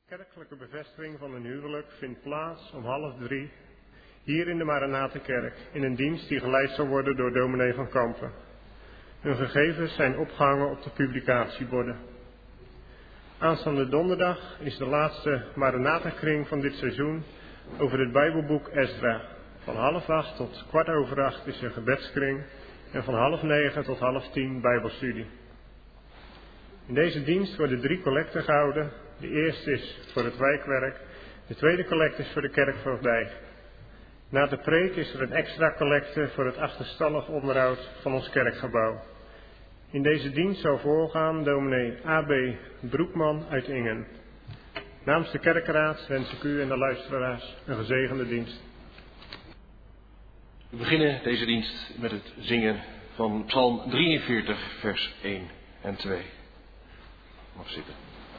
Kerkelijke bevestiging van een huwelijk vindt plaats om 2:30 hier in de Maranatenkerk in een dienst die geleid zal worden door dominee van Kampen. Hun gegevens zijn opgehangen op de publicatieborden. Aanstaande donderdag is de laatste Maranatenkring van dit seizoen over het Bijbelboek Esdra. Van 7:30 tot 7:15 is er gebedskring en van 8:30 tot 9:30 Bijbelstudie. In deze dienst worden 3 collecten gehouden. De eerste is voor het wijkwerk, de tweede collecte is voor de kerkvoogdij. Na de preek is er een extra collecte voor het achterstallig onderhoud van ons kerkgebouw. In deze dienst zal voorgaan dominee A.B. Broekman uit Ingen. Namens de kerkraad wens ik u en de luisteraars een gezegende dienst. We beginnen deze dienst met het zingen van Psalm 43, vers 1 en 2. Mag zitten.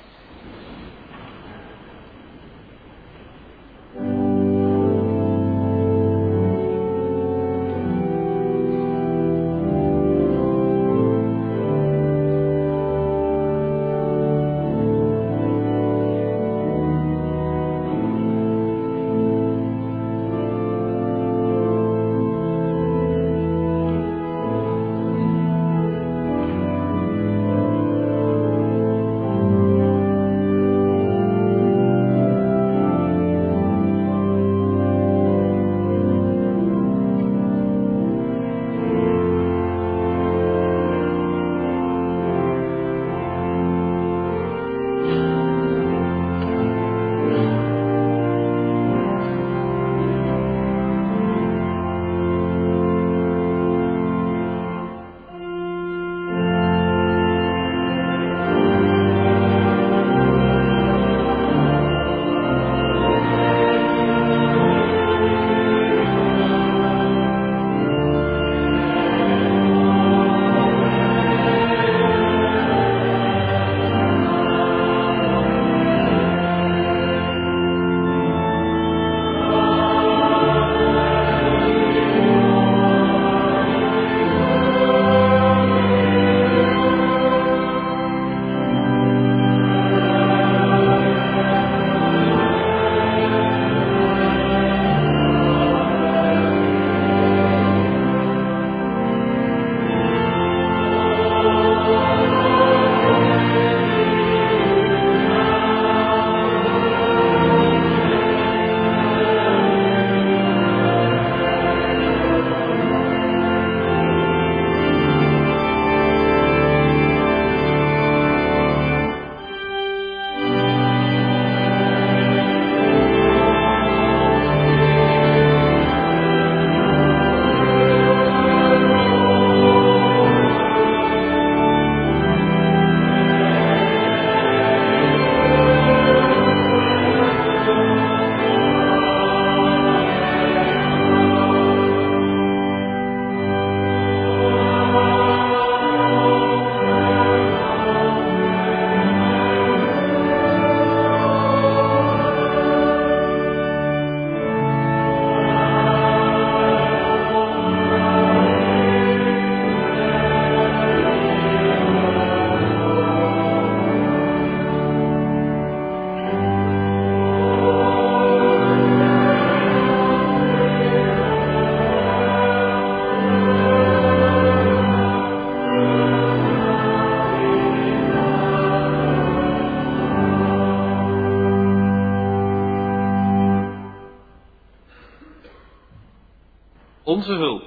Onze hulp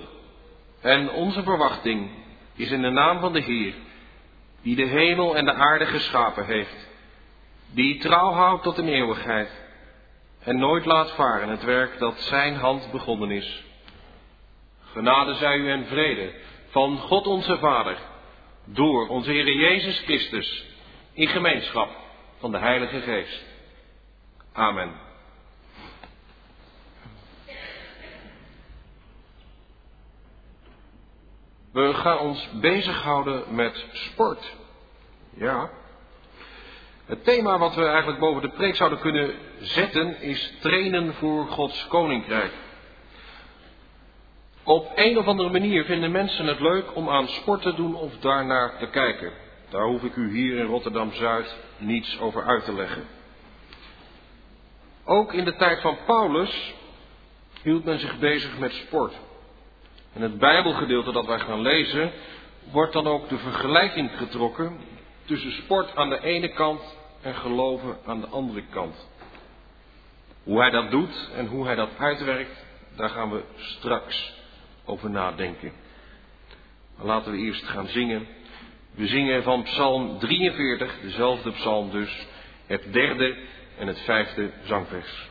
en onze verwachting is in de naam van de Heer, die de hemel en de aarde geschapen heeft, die trouw houdt tot in eeuwigheid en nooit laat varen het werk dat zijn hand begonnen is. Genade zij u en vrede van God onze Vader, door onze Heer Jezus Christus, in gemeenschap van de Heilige Geest. Amen. We gaan ons bezighouden met sport. Ja. Het thema wat we eigenlijk boven de preek zouden kunnen zetten is trainen voor Gods Koninkrijk. Op een of andere manier vinden mensen het leuk om aan sport te doen of daarnaar te kijken. Daar hoef ik u hier in Rotterdam-Zuid niets over uit te leggen. Ook in de tijd van Paulus hield men zich bezig met sport. In het Bijbelgedeelte dat wij gaan lezen, wordt dan ook de vergelijking getrokken tussen sport aan de ene kant en geloven aan de andere kant. Hoe hij dat doet en hoe hij dat uitwerkt, daar gaan we straks over nadenken. Maar laten we eerst gaan zingen. We zingen van Psalm 43, dezelfde psalm dus, het 3e en het 5e zangvers.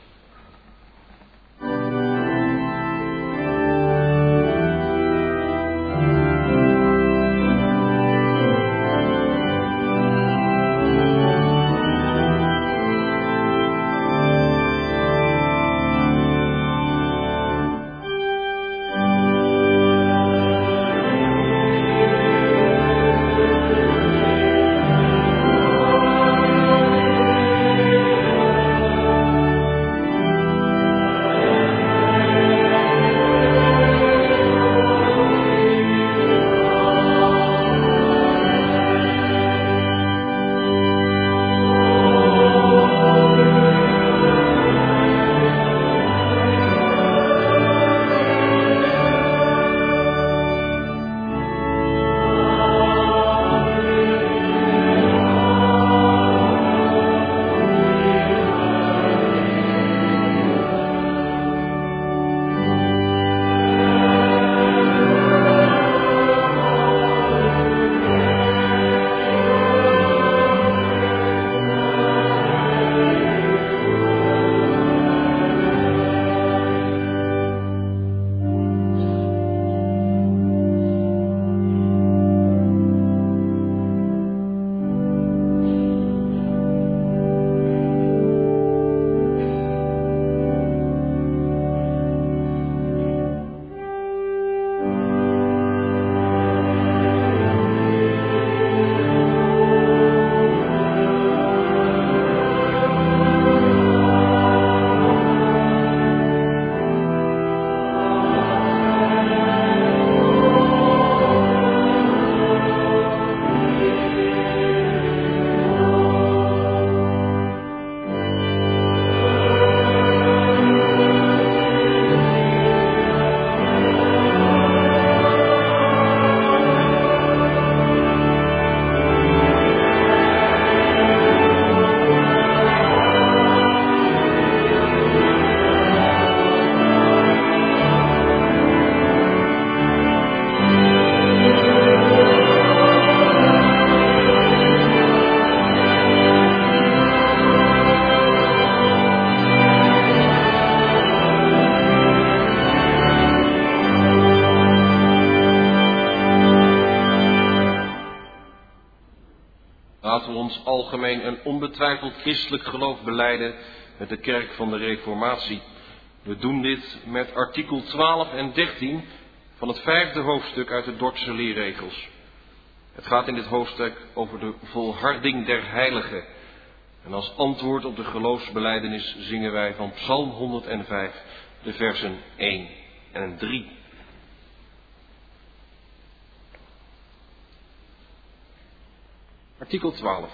Laten we ons algemeen en onbetwijfeld christelijk geloof belijden met de kerk van de Reformatie. We doen dit met artikel 12 en 13 van het 5e hoofdstuk uit de Dordtse leerregels. Het gaat in dit hoofdstuk over de volharding der heiligen. En als antwoord op de geloofsbelijdenis zingen wij van Psalm 105, de versen 1 en 3. Artikel 12.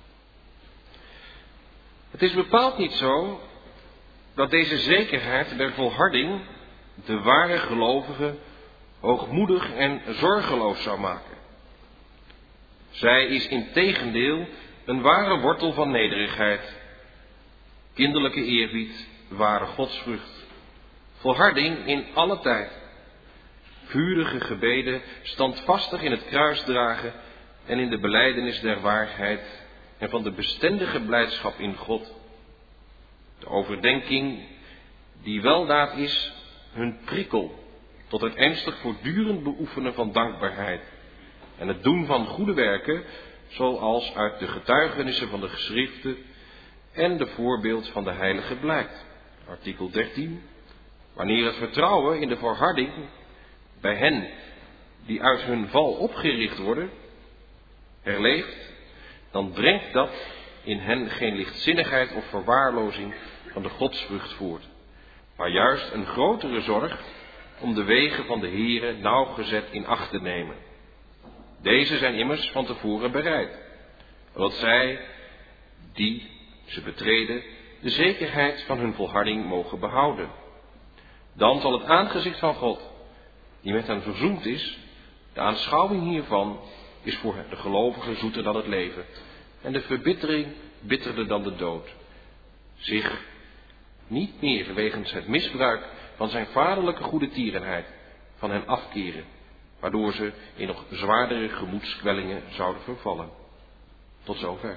Het is bepaald niet zo dat deze zekerheid der volharding de ware gelovige hoogmoedig en zorgeloos zou maken. Zij is integendeel een ware wortel van nederigheid, kinderlijke eerbied, ware godsvrucht, volharding in alle tijd, vurige gebeden, standvastig in het kruis dragen en in de belijdenis der waarheid en van de bestendige blijdschap in God. De overdenking die weldaad is, hun prikkel tot het ernstig voortdurend beoefenen van dankbaarheid en het doen van goede werken, zoals uit de getuigenissen van de geschriften en de voorbeeld van de heilige blijkt. Artikel 13. Wanneer het vertrouwen in de volharding bij hen die uit hun val opgericht worden, herleeft, dan brengt dat in hen geen lichtzinnigheid of verwaarlozing van de godsvrucht voort, maar juist een grotere zorg om de wegen van de Heere nauwgezet in acht te nemen. Deze zijn immers van tevoren bereid, wat zij, die ze betreden, de zekerheid van hun volharding mogen behouden. Dan zal het aangezicht van God, die met hen verzoend is, de aanschouwing hiervan is voor de gelovigen zoeter dan het leven, en de verbittering bitterder dan de dood. Zich niet meer wegens het misbruik van zijn vaderlijke goede tierenheid van hen afkeren, waardoor ze in nog zwaardere gemoedskwellingen zouden vervallen. Tot zover.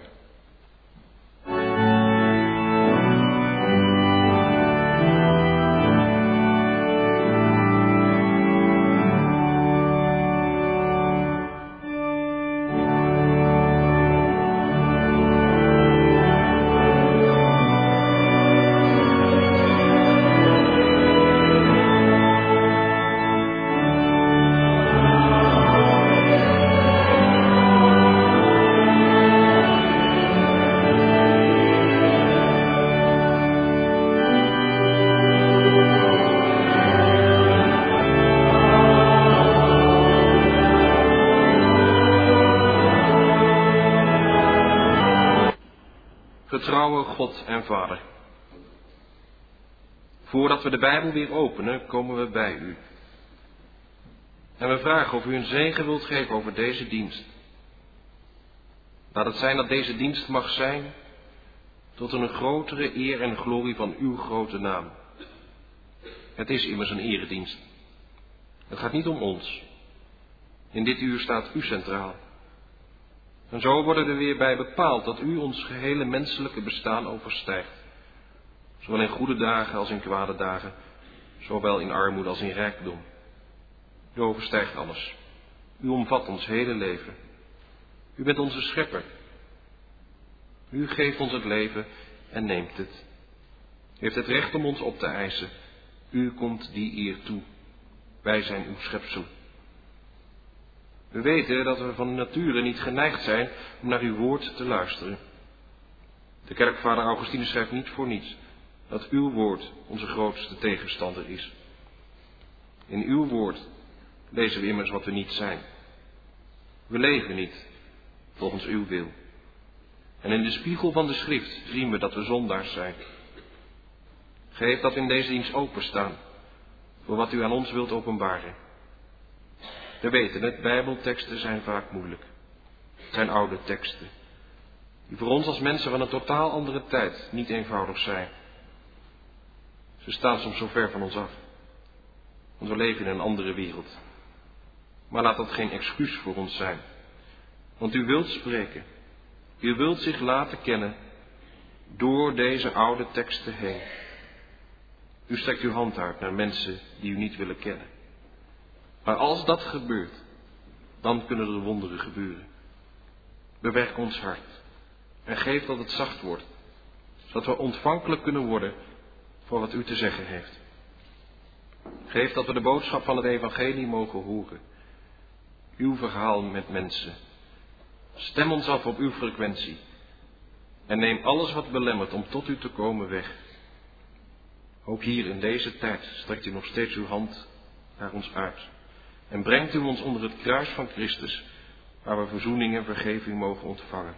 Vertrouwen God en Vader. Voordat we de Bijbel weer openen, komen we bij u. En we vragen of u een zegen wilt geven over deze dienst. Laat het zijn dat deze dienst mag zijn tot een grotere eer en glorie van uw grote naam. Het is immers een eredienst. Het gaat niet om ons. In dit uur staat u centraal. En zo worden we er weer bij bepaald dat u ons gehele menselijke bestaan overstijgt. Zowel in goede dagen als in kwade dagen, zowel in armoede als in rijkdom. U overstijgt alles. U omvat ons hele leven. U bent onze schepper. U geeft ons het leven en neemt het. U heeft het recht om ons op te eisen. U komt die eer toe. Wij zijn uw schepsel. We weten dat we van nature niet geneigd zijn om naar uw woord te luisteren. De kerkvader Augustinus schrijft niet voor niets dat uw woord onze grootste tegenstander is. In uw woord lezen we immers wat we niet zijn. We leven niet volgens uw wil. En in de spiegel van de schrift zien we dat we zondaars zijn. Geef dat we in deze dienst openstaan voor wat u aan ons wilt openbaren. We weten het, bijbelteksten zijn vaak moeilijk. Het zijn oude teksten, die voor ons als mensen van een totaal andere tijd niet eenvoudig zijn. Ze staan soms zo ver van ons af, want we leven in een andere wereld. Maar laat dat geen excuus voor ons zijn, want u wilt spreken. U wilt zich laten kennen door deze oude teksten heen. U strekt uw hand uit naar mensen die u niet willen kennen. Maar als dat gebeurt, dan kunnen er wonderen gebeuren. Bewerk ons hart en geef dat het zacht wordt, zodat we ontvankelijk kunnen worden voor wat u te zeggen heeft. Geef dat we de boodschap van het evangelie mogen horen. Uw verhaal met mensen. Stem ons af op uw frequentie en neem alles wat belemmert om tot u te komen weg. Ook hier in deze tijd strekt u nog steeds uw hand naar ons uit. En brengt u ons onder het kruis van Christus, waar we verzoening en vergeving mogen ontvangen.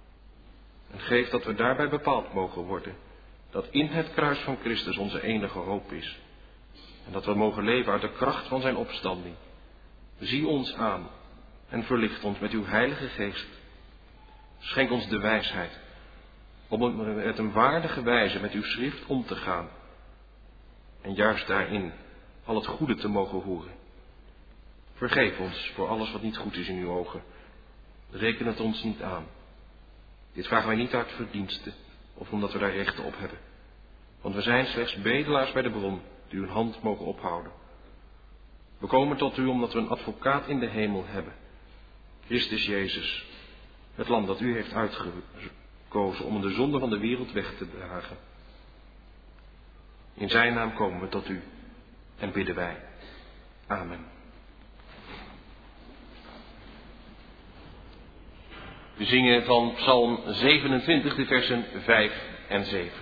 En geef dat we daarbij bepaald mogen worden, dat in het kruis van Christus onze enige hoop is. En dat we mogen leven uit de kracht van zijn opstanding. Zie ons aan en verlicht ons met uw heilige geest. Schenk ons de wijsheid om met een waardige wijze met uw schrift om te gaan. En juist daarin al het goede te mogen horen. Vergeef ons voor alles wat niet goed is in uw ogen. Reken het ons niet aan. Dit vragen wij niet uit verdiensten of omdat we daar rechten op hebben. Want we zijn slechts bedelaars bij de bron die uw hand mogen ophouden. We komen tot u omdat we een advocaat in de hemel hebben. Christus Jezus, het lam dat u heeft uitgekozen om de zonde van de wereld weg te dragen. In zijn naam komen we tot u en bidden wij. Amen. We zingen van Psalm 27, de versen 5 en 7.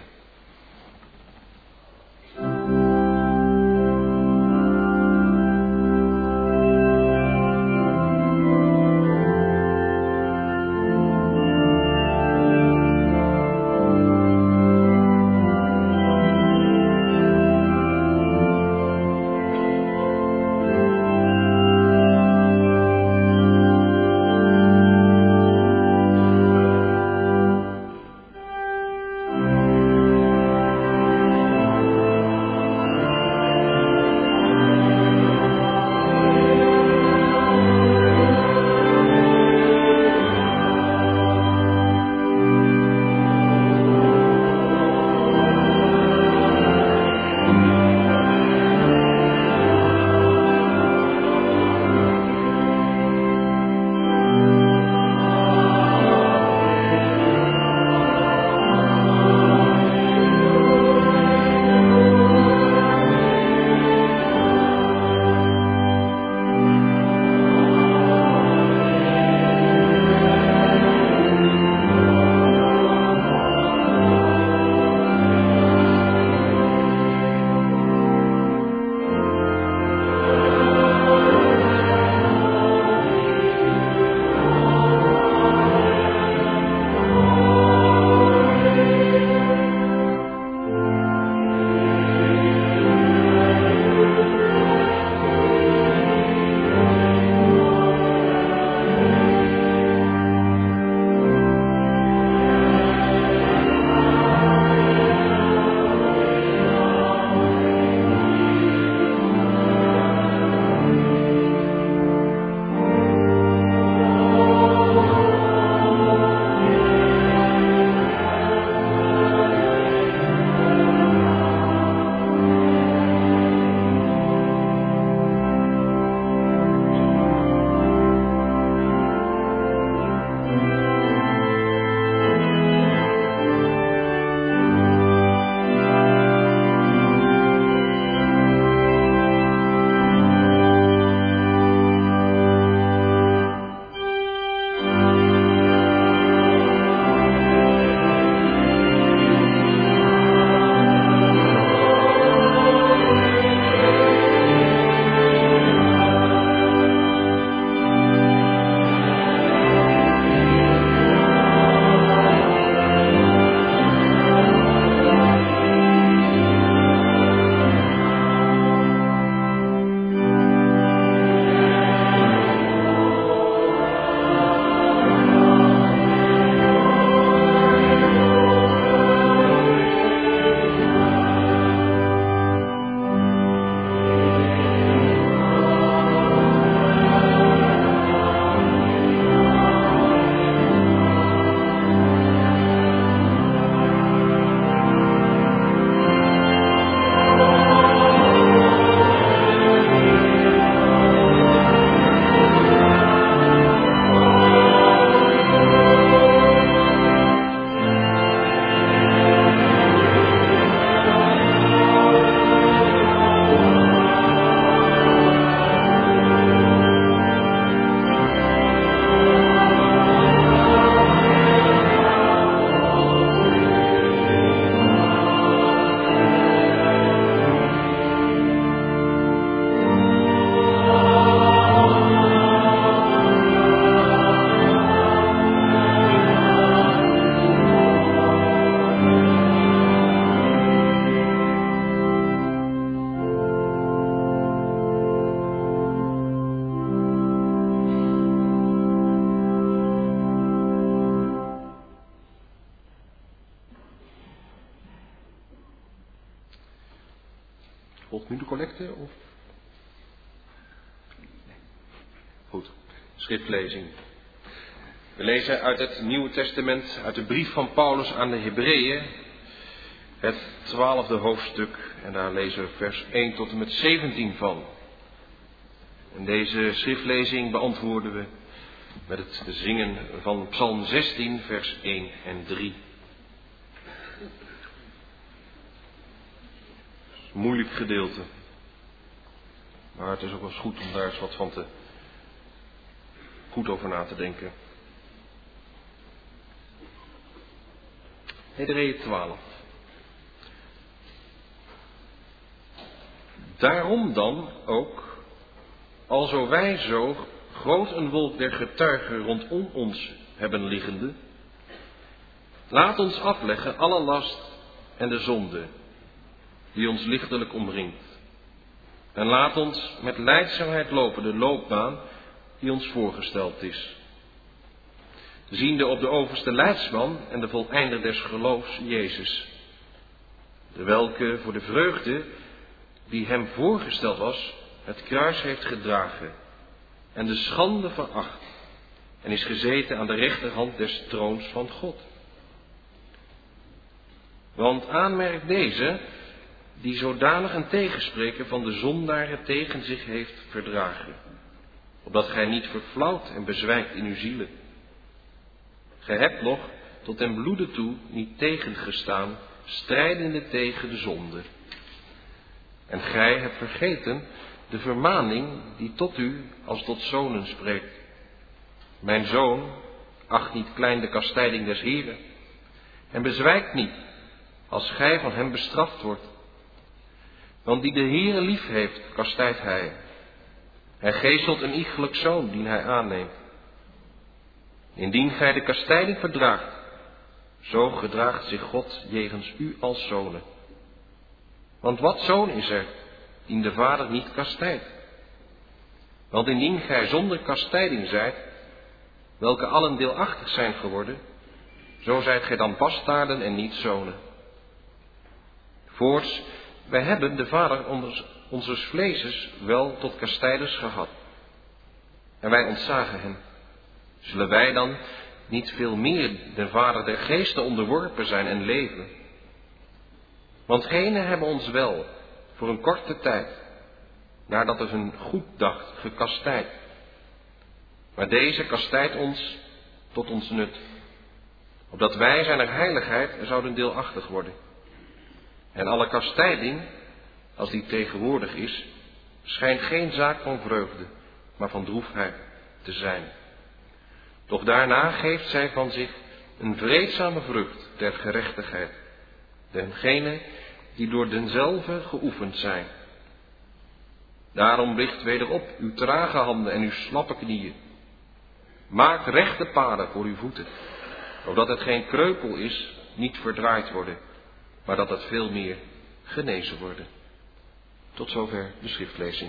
Volgt nu de collecte? Of? Goed, schriftlezing. We lezen uit het Nieuwe Testament, uit de brief van Paulus aan de Hebreeën, het 12e hoofdstuk. En daar lezen we vers 1 tot en met 17 van. En deze schriftlezing beantwoorden we met het zingen van Psalm 16, vers 1 en 3. Een moeilijk gedeelte. Maar het is ook wel eens goed om daar eens wat van goed over na te denken. Hebreeën 12. Daarom dan ook, alzo wij zo groot een wolk der getuigen rondom ons hebben liggende, laat ons afleggen alle last en de zonde die ons lichtelijk omringt. En laat ons met lijdzaamheid lopen de loopbaan die ons voorgesteld is. Ziende op de overste leidsman en de voleinder des geloofs, Jezus, de welke voor de vreugde die hem voorgesteld was, het kruis heeft gedragen en de schande veracht en is gezeten aan de rechterhand des troons van God. Want aanmerk deze, die zodanig een tegenspreker van de zondaren tegen zich heeft verdragen, opdat gij niet verflauwt en bezwijkt in uw zielen. Gij hebt nog tot den bloede toe niet tegengestaan, strijdende tegen de zonde. En gij hebt vergeten de vermaning die tot u als tot zonen spreekt. Mijn zoon, acht niet klein de kastijding des Heren, en bezwijkt niet als gij van hem bestraft wordt. Want die de Heere lief heeft, kastijdt hij. Hij geeselt een iegelijk zoon, dien hij aanneemt. Indien gij de kastijding verdraagt, zo gedraagt zich God jegens u als zonen. Want wat zoon is er, dien de vader niet kastijdt? Want indien gij zonder kastijding zijt, welke allen deelachtig zijn geworden, zo zijt gij dan bastaarden en niet zonen. Voorts, wij hebben de vader onzes vleeses wel tot kastijders gehad. En wij ontzagen hem. Zullen wij dan niet veel meer de vader der geesten onderworpen zijn en leven? Want genen hebben ons wel, voor een korte tijd, nadat het hun goed dacht, gekastijd. Maar deze kastijdt ons tot ons nut, opdat wij zijner heiligheid zouden deelachtig worden. En alle kastijding, als die tegenwoordig is, schijnt geen zaak van vreugde, maar van droefheid te zijn. Doch daarna geeft zij van zich een vreedzame vrucht der gerechtigheid, dengene die door denzelve geoefend zijn. Daarom licht wederop uw trage handen en uw slappe knieën. Maak rechte paden voor uw voeten, opdat het geen kreupel is, niet verdraaid worden, maar dat het veel meer genezen worden. Tot zover de schriftlezing.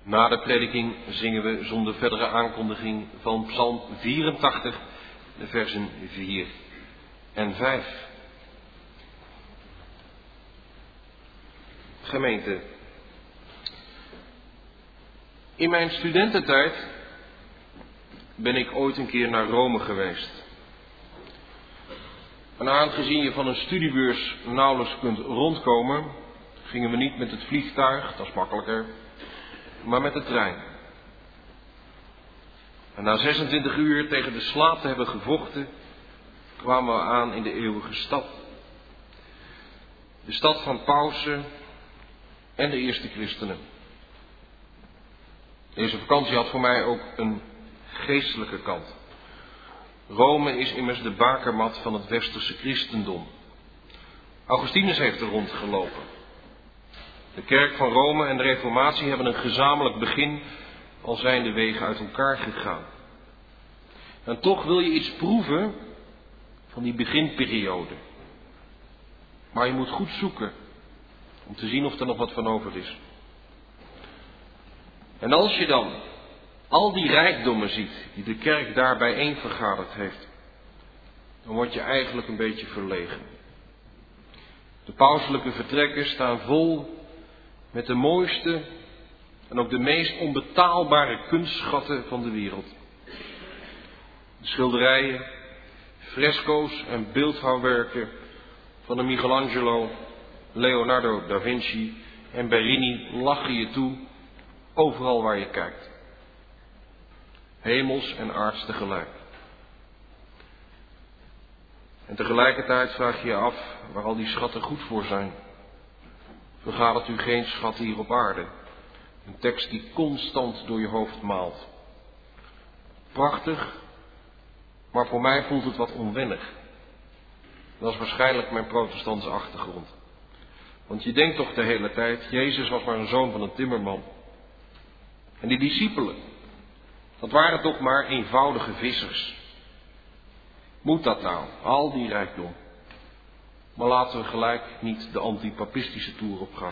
Na de prediking zingen we zonder verdere aankondiging van Psalm 84, de versen 4 en 5. Gemeente, in mijn studententijd ben ik ooit een keer naar Rome geweest. En aangezien je van een studiebeurs nauwelijks kunt rondkomen, gingen we niet met het vliegtuig, dat is makkelijker, maar met de trein. En na 26 uur tegen de slaap te hebben gevochten, kwamen we aan in de eeuwige stad. De stad van pausen en de eerste christenen. Deze vakantie had voor mij ook een geestelijke kant. Rome is immers de bakermat van het westerse christendom. Augustinus heeft er rondgelopen. De kerk van Rome en de reformatie hebben een gezamenlijk begin, al zijn de wegen uit elkaar gegaan. En toch wil je iets proeven van die beginperiode. Maar je moet goed zoeken om te zien of er nog wat van over is. En als je dan al die rijkdommen ziet die de kerk daar bijeen vergaderd heeft, dan word je eigenlijk een beetje verlegen. De pauselijke vertrekken staan vol met de mooiste en ook de meest onbetaalbare kunstschatten van de wereld. De schilderijen, fresco's en beeldhouwwerken van de Michelangelo, Leonardo da Vinci en Bernini lachen je toe overal waar je kijkt. Hemels en aards tegelijk. En tegelijkertijd vraag je je af waar al die schatten goed voor zijn. Vergadert u geen schat hier op aarde? Een tekst die constant door je hoofd maalt. Prachtig, maar voor mij voelt het wat onwennig. Dat is waarschijnlijk mijn protestantse achtergrond. Want je denkt toch de hele tijd, Jezus was maar een zoon van een timmerman. En die discipelen, dat waren toch maar eenvoudige vissers. Moet dat nou, al die rijkdom? Maar laten we gelijk niet de antipapistische toer opgaan.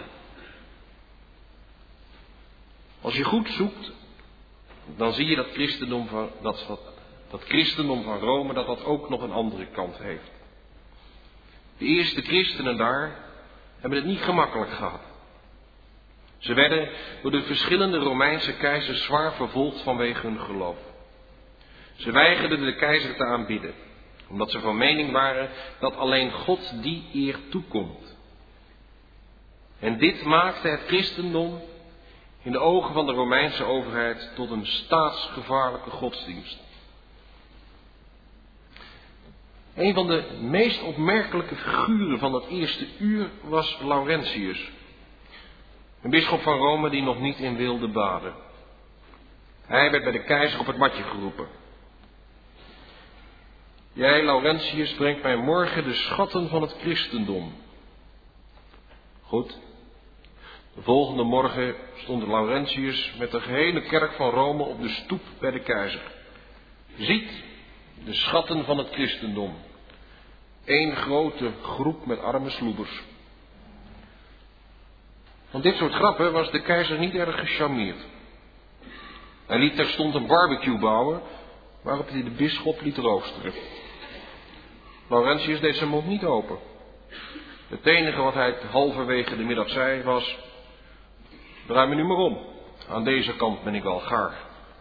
Als je goed zoekt, dan zie je dat christendom van Rome, dat ook nog een andere kant heeft. De eerste christenen daar hebben het niet gemakkelijk gehad. Ze werden door de verschillende Romeinse keizers zwaar vervolgd vanwege hun geloof. Ze weigerden de keizer te aanbidden, omdat ze van mening waren dat alleen God die eer toekomt. En dit maakte het christendom in de ogen van de Romeinse overheid tot een staatsgevaarlijke godsdienst. Een van de meest opmerkelijke figuren van het eerste uur was Laurentius. Een bisschop van Rome die nog niet in wilde baden. Hij werd bij de keizer op het matje geroepen. Jij, Laurentius, brengt mij morgen de schatten van het christendom. Goed. De volgende morgen stond Laurentius met de gehele kerk van Rome op de stoep bij de keizer. Ziet, de schatten van het christendom. Eén grote groep met arme sloebers. Van dit soort grappen was de keizer niet erg gecharmeerd. Hij liet terstond een barbecue bouwen, waarop hij de bisschop liet roosteren. Laurentius deed zijn mond niet open. Het enige wat hij halverwege de middag zei was: draai me nu maar om, aan deze kant ben ik wel gaar.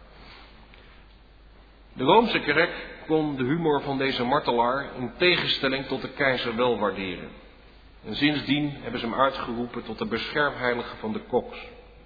De Roomse kerk kon de humor van deze martelaar in tegenstelling tot de keizer wel waarderen. En sindsdien hebben ze hem uitgeroepen tot de beschermheilige van de koks.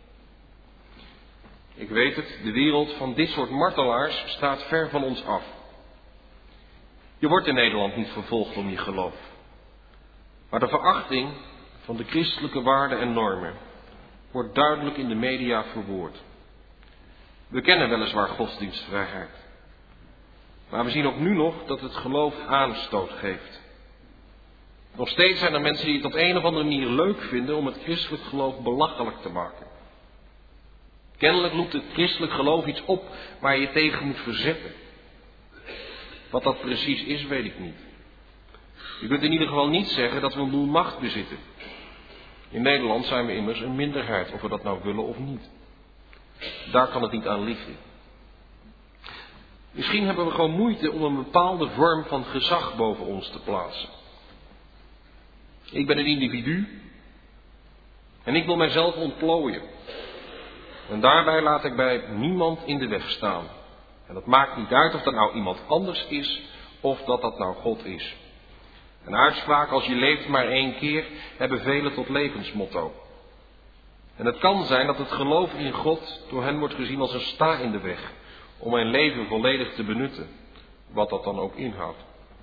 Ik weet het, de wereld van dit soort martelaars staat ver van ons af. Je wordt in Nederland niet vervolgd om je geloof. Maar de verachting van de christelijke waarden en normen wordt duidelijk in de media verwoord. We kennen weliswaar godsdienstvrijheid. Maar we zien ook nu nog dat het geloof aanstoot geeft. Nog steeds zijn er mensen die het op een of andere manier leuk vinden om het christelijk geloof belachelijk te maken. Kennelijk roept het christelijk geloof iets op waar je je tegen moet verzetten. Wat dat precies is, weet ik niet. Je kunt in ieder geval niet zeggen dat we een boel macht bezitten. In Nederland zijn we immers een minderheid, of we dat nou willen of niet. daar kan het niet aan liggen. Misschien hebben we gewoon moeite om een bepaalde vorm van gezag boven ons te plaatsen. Ik ben een individu en ik wil mijzelf ontplooien. En daarbij laat ik bij niemand in de weg staan. En dat maakt niet uit of dat nou iemand anders is of dat dat nou God is. Een uitspraak als je leeft maar 1 keer hebben velen tot levensmotto. En het kan zijn dat het geloof in God door hen wordt gezien als een sta in de weg. Om mijn leven volledig te benutten. Wat dat dan ook inhoudt.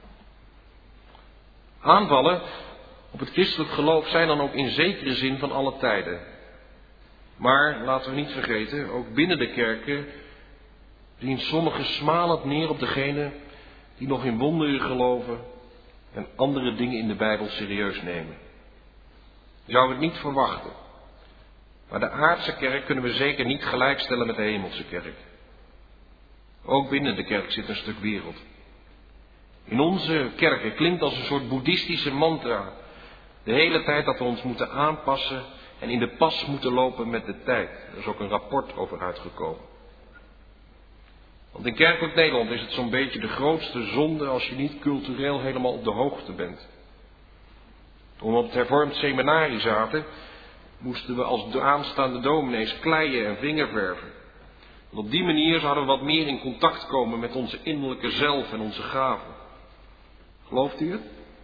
Aanvallen op het christelijk geloof zijn dan ook in zekere zin van alle tijden. Maar laten we niet vergeten, ook binnen de kerken zien sommigen smalend neer op degene die nog in wonderen geloven en andere dingen in de Bijbel serieus nemen. Je zou het niet verwachten. Maar de aardse kerk kunnen we zeker niet gelijkstellen met de hemelse kerk. Ook binnen de kerk zit een stuk wereld. In onze kerken klinkt als een soort boeddhistische mantra de hele tijd dat we ons moeten aanpassen en in de pas moeten lopen met de tijd. Er is ook een rapport over uitgekomen. Want in kerkelijk Nederland is het zo'n beetje de grootste zonde als je niet cultureel helemaal op de hoogte bent. Toen we op het hervormd seminarie zaten, moesten we als aanstaande dominees kleien en vingerverven. En op die manier zouden we wat meer in contact komen met onze innerlijke zelf en onze gaven. Gelooft u het?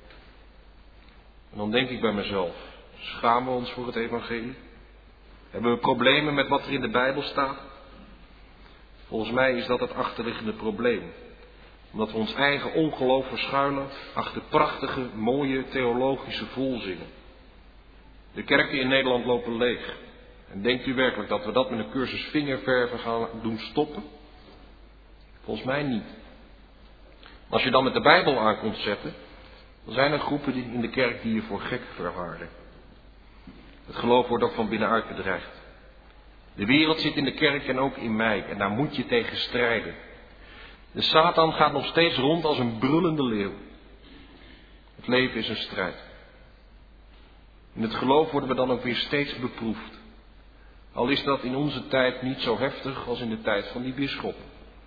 En dan denk ik bij mezelf, schamen we ons voor het evangelie? Hebben we problemen met wat er in de Bijbel staat? Volgens mij is dat het achterliggende probleem. Omdat we ons eigen ongeloof verschuilen achter prachtige, mooie theologische volzinnen. De kerken in Nederland lopen leeg. En denkt u werkelijk dat we dat met een cursus vingerverven gaan doen stoppen? Volgens mij niet. Als je dan met de Bijbel aan komt zetten, dan zijn er groepen in de kerk die je voor gek verklaren. Het geloof wordt ook van binnenuit bedreigd. De wereld zit in de kerk en ook in mij en daar moet je tegen strijden. De Satan gaat nog steeds rond als een brullende leeuw. Het leven is een strijd. In het geloof worden we dan ook weer steeds beproefd. Al is dat in onze tijd niet zo heftig als in de tijd van die bisschoppen.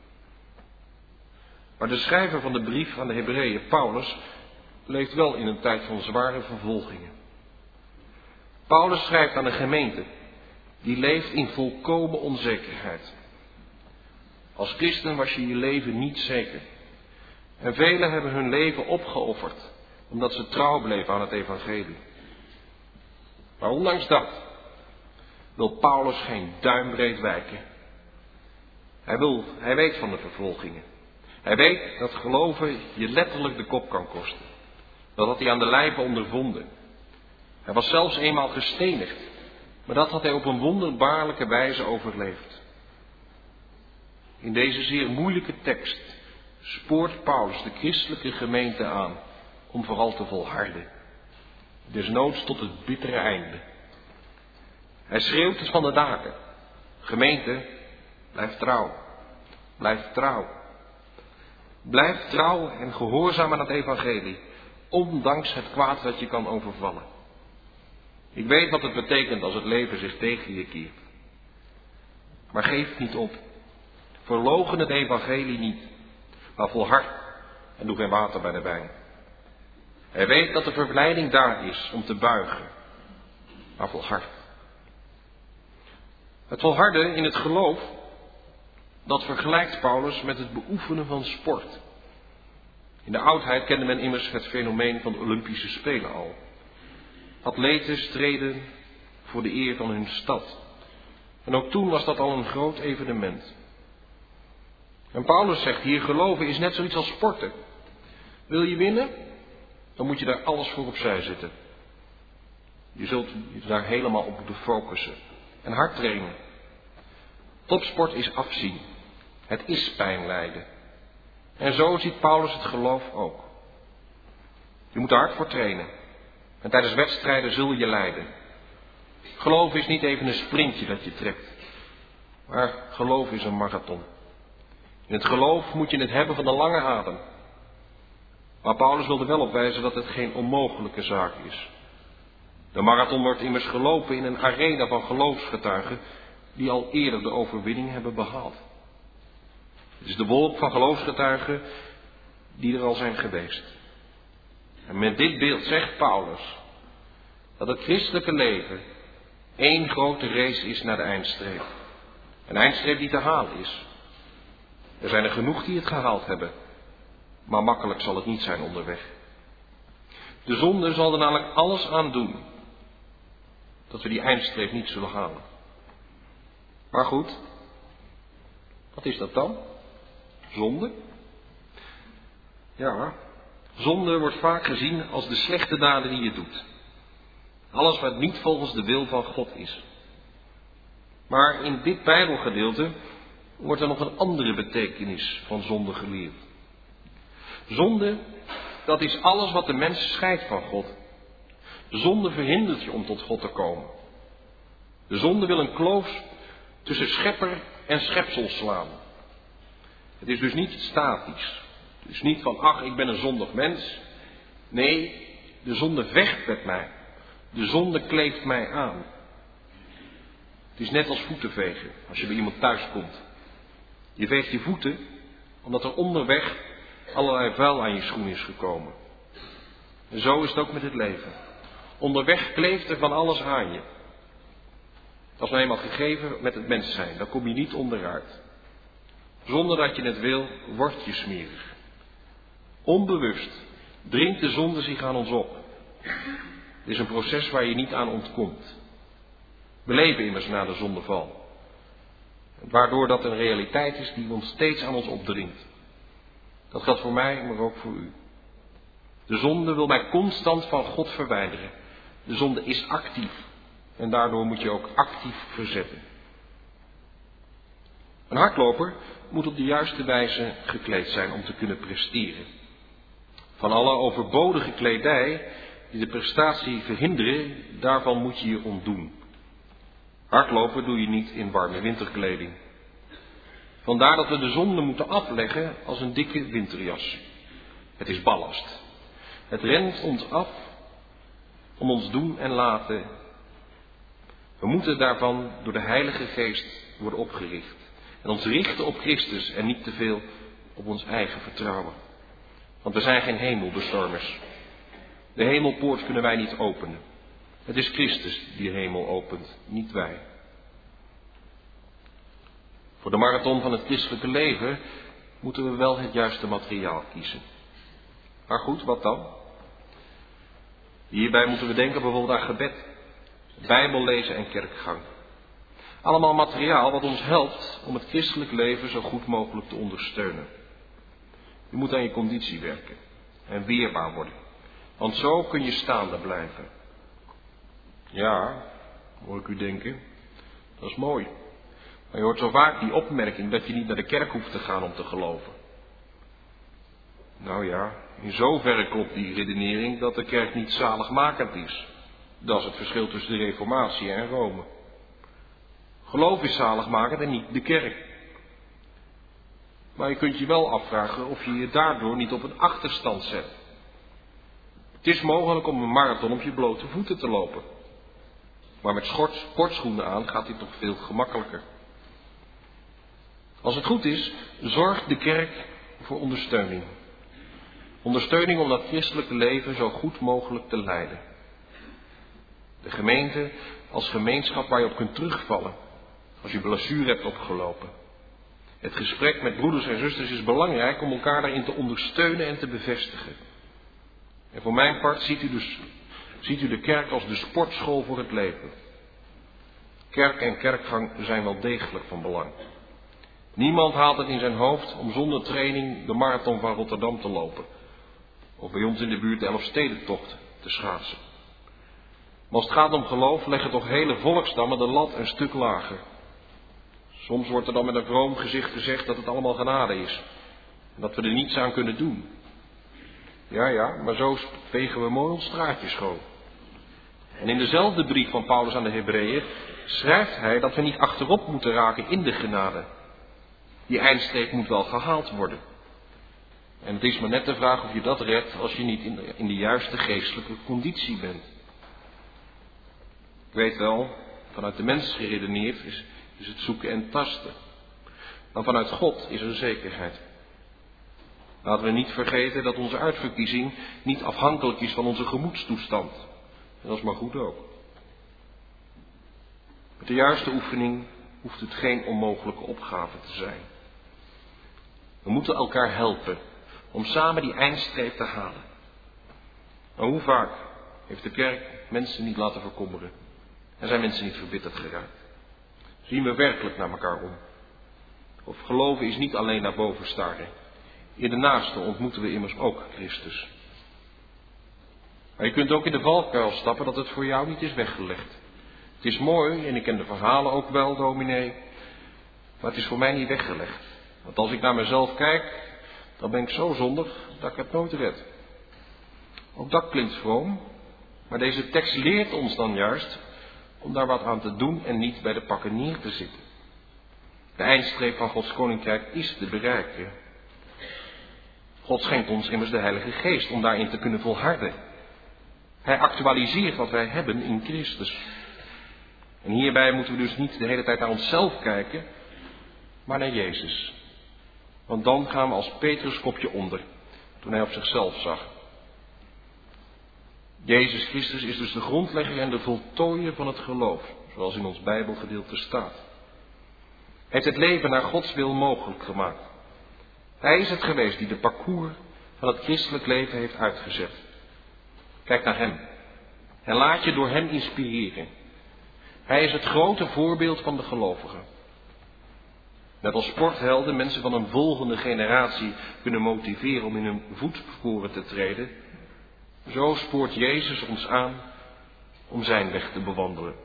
Maar de schrijver van de brief aan de Hebreeën, Paulus, leeft wel in een tijd van zware vervolgingen. Paulus schrijft aan een gemeente die leeft in volkomen onzekerheid. Als christen was je je leven niet zeker. En velen hebben hun leven opgeofferd omdat ze trouw bleven aan het evangelie. Maar ondanks dat wil Paulus geen duimbreed wijken. Hij weet van de vervolgingen. Hij weet dat geloven je letterlijk de kop kan kosten. Dat had hij aan de lijve ondervonden. Hij was zelfs eenmaal gestenigd. Maar dat had hij op een wonderbaarlijke wijze overleefd. In deze zeer moeilijke tekst spoort Paulus de christelijke gemeente aan om vooral te volharden. Desnoods tot het bittere einde. Hij schreeuwt het van de daken. Gemeente, blijf trouw. Blijf trouw. Blijf trouw en gehoorzaam aan het evangelie, ondanks het kwaad dat je kan overvallen. Ik weet wat het betekent als het leven zich tegen je keert. Maar geef niet op. Verloochen het evangelie niet, maar volhard en doe geen water bij de wijn. Hij weet dat de verleiding daar is om te buigen, maar volhard. Het volharden in het geloof, dat vergelijkt Paulus met het beoefenen van sport. In de oudheid kende men immers het fenomeen van de Olympische Spelen al. Atleten streden voor de eer van hun stad. En ook toen was dat al een groot evenement. En Paulus zegt hier, geloven is net zoiets als sporten. Wil je winnen? Dan moet je daar alles voor opzij zetten. Je zult je daar helemaal op moeten focussen. En hard trainen. Topsport is afzien. Het is pijn lijden. En zo ziet Paulus het geloof ook. Je moet er hard voor trainen. En tijdens wedstrijden zul je lijden. Geloof is niet even een sprintje dat je trekt. Maar geloof is een marathon. In het geloof moet je het hebben van de lange adem. Maar Paulus wilde wel opwijzen dat het geen onmogelijke zaak is. De marathon wordt immers gelopen in een arena van geloofsgetuigen die al eerder de overwinning hebben behaald. Het is de wolk van geloofsgetuigen die er al zijn geweest. En met dit beeld zegt Paulus dat het christelijke leven één grote race is naar de eindstreep. Een eindstreep die te halen is. Er zijn er genoeg die het gehaald hebben, maar makkelijk zal het niet zijn onderweg. De zonde zal er namelijk alles aan doen dat we die eindstreep niet zullen halen. Maar goed, wat is dat dan? Zonde? Ja, zonde wordt vaak gezien als de slechte daden die je doet. Alles wat niet volgens de wil van God is. Maar in dit Bijbelgedeelte wordt er nog een andere betekenis van zonde geleerd. Zonde, dat is alles wat de mens scheidt van God. De zonde verhindert je om tot God te komen. De zonde wil een kloof tussen schepper en schepsel slaan. Het is dus niet statisch. Het is niet van, ach, ik ben een zondig mens. Nee, de zonde vecht met mij. De zonde kleeft mij aan. Het is net als voeten vegen als je bij iemand thuis komt. Je veegt je voeten omdat er onderweg allerlei vuil aan je schoen is gekomen. En zo is het ook met het leven. Onderweg kleeft er van alles aan je. Dat is nou eenmaal gegeven met het mens zijn. Daar kom je niet onderuit. Zonder dat je het wil, word je smerig. Onbewust dringt de zonde zich aan ons op. Het is een proces waar je niet aan ontkomt. We leven immers na de zondeval. Waardoor dat een realiteit is die ons steeds aan ons opdringt. Dat geldt voor mij, maar ook voor u. De zonde wil mij constant van God verwijderen. De zonde is actief. En daardoor moet je ook actief verzetten. Een hardloper moet op de juiste wijze gekleed zijn om te kunnen presteren. Van alle overbodige kledij die de prestatie verhinderen, daarvan moet je je ontdoen. Hardlopen doe je niet in warme winterkleding. Vandaar dat we de zonde moeten afleggen als een dikke winterjas. Het is ballast. Het rent ons af om ons doen en laten. We moeten daarvan door de Heilige Geest worden opgericht. En ons richten op Christus en niet te veel op ons eigen vertrouwen. Want we zijn geen hemelbestormers. De hemelpoort kunnen wij niet openen. Het is Christus die de hemel opent, niet wij. Voor de marathon van het christelijke leven moeten we wel het juiste materiaal kiezen. Maar goed, wat dan? Hierbij moeten we denken bijvoorbeeld aan gebed, Bijbel lezen en kerkgang. Allemaal materiaal wat ons helpt om het christelijk leven zo goed mogelijk te ondersteunen. Je moet aan je conditie werken en weerbaar worden. Want zo kun je staande blijven. Ja, hoor ik u denken, dat is mooi. Maar je hoort zo vaak die opmerking dat je niet naar de kerk hoeft te gaan om te geloven. Nou ja, in zoverre klopt die redenering dat de kerk niet zaligmakend is. Dat is het verschil tussen de Reformatie en Rome. Geloof is zaligmakend en niet de kerk. Maar je kunt je wel afvragen of je je daardoor niet op een achterstand zet. Het is mogelijk om een marathon op je blote voeten te lopen. Maar met sportschoenen aan gaat dit toch veel gemakkelijker. Als het goed is, zorgt de kerk voor ondersteuning. Ondersteuning om dat christelijke leven zo goed mogelijk te leiden. De gemeente als gemeenschap waar je op kunt terugvallen als je blessure hebt opgelopen. Het gesprek met broeders en zusters is belangrijk om elkaar daarin te ondersteunen en te bevestigen. En voor mijn part ziet u de kerk als de sportschool voor het leven. Kerk en kerkgang zijn wel degelijk van belang. Niemand haalt het in zijn hoofd om zonder training de marathon van Rotterdam te lopen. Of bij ons in de buurt de Elfstedentocht te schaatsen. Maar als het gaat om geloof leggen toch hele volkstammen de lat een stuk lager. Soms wordt er dan met een vroom gezicht gezegd dat het allemaal genade is. En dat we er niets aan kunnen doen. Ja, maar zo vegen we mooi ons straatje schoon. En in dezelfde brief van Paulus aan de Hebreeën schrijft hij dat we niet achterop moeten raken in de genade. Die eindstreep moet wel gehaald worden. En het is maar net de vraag of je dat redt als je niet in de juiste geestelijke conditie bent. Ik weet wel, vanuit de mens geredeneerd is het zoeken en tasten. Maar vanuit God is er zekerheid. Laten we niet vergeten dat onze uitverkiezing niet afhankelijk is van onze gemoedstoestand. En dat is maar goed ook. Met de juiste oefening hoeft het geen onmogelijke opgave te zijn. We moeten elkaar helpen om samen die eindstreep te halen. Maar hoe vaak heeft de kerk mensen niet laten verkommeren en zijn mensen niet verbitterd geraakt? Zien we werkelijk naar elkaar om? Of geloven is niet alleen naar boven staren. In de naaste ontmoeten we immers ook Christus. Maar je kunt ook in de valkuil stappen dat het voor jou niet is weggelegd. Het is mooi en ik ken de verhalen ook wel, dominee, maar het is voor mij niet weggelegd. Want als ik naar mezelf kijk, dan ben ik zo zondig dat ik het nooit red. Ook dat klinkt vroom, maar deze tekst leert ons dan juist om daar wat aan te doen en niet bij de pakken neer te zitten. De eindstreep van Gods koninkrijk is te bereiken. God schenkt ons immers de Heilige Geest om daarin te kunnen volharden. Hij actualiseert wat wij hebben in Christus. En hierbij moeten we dus niet de hele tijd naar onszelf kijken, maar naar Jezus. Want dan gaan we als Petrus kopje onder, toen hij op zichzelf zag. Jezus Christus is dus de grondlegger en de voltooier van het geloof, zoals in ons Bijbelgedeelte staat. Hij heeft het leven naar Gods wil mogelijk gemaakt. Hij is het geweest die de parcours van het christelijk leven heeft uitgezet. Kijk naar hem en laat je door hem inspireren. Hij is het grote voorbeeld van de gelovigen. Net als sporthelden mensen van een volgende generatie kunnen motiveren om in hun voetsporen te treden, zo spoort Jezus ons aan om zijn weg te bewandelen.